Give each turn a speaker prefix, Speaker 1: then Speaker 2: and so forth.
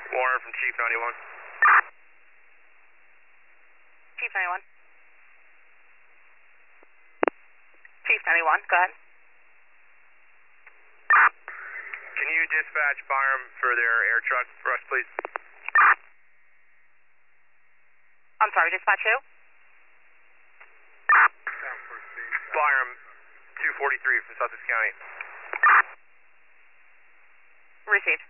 Speaker 1: Warren from Chief 91.
Speaker 2: Chief 91. Chief 91, go ahead.
Speaker 1: Can you dispatch Byram for their air truck for us, please?
Speaker 2: I'm sorry, dispatch who?
Speaker 1: Byram, 243 from Sussex County.
Speaker 2: Received.